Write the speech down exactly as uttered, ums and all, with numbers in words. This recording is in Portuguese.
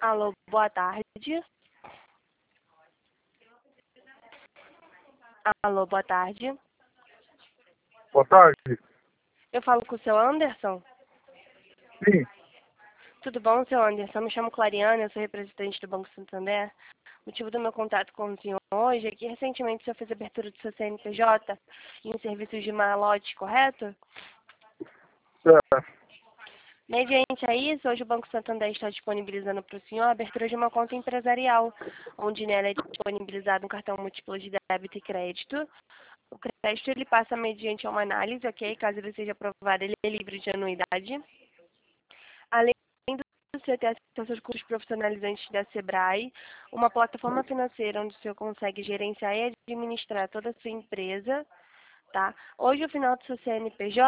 Alô, boa tarde. Alô, boa tarde. Boa tarde. Eu falo com o seu Anderson? Sim. Tudo bom, seu Anderson? Eu me chamo Clariana, eu sou representante do Banco Santander. O motivo do meu contato com o senhor hoje é que recentemente o senhor fez a abertura do seu C N P J em serviços de malote, correto? Certo. Mediante a isso, hoje o Banco Santander está disponibilizando para o senhor a abertura de uma conta empresarial, onde nela é disponibilizado um cartão múltiplo de débito e crédito. O crédito ele passa mediante uma análise, ok? Caso ele seja aprovado, ele é livre de anuidade. Além do senhor ter acesso aos seus cursos profissionalizantes da Sebrae, uma plataforma financeira onde o senhor consegue gerenciar e administrar toda a sua empresa, tá? Hoje, o final do seu C N P J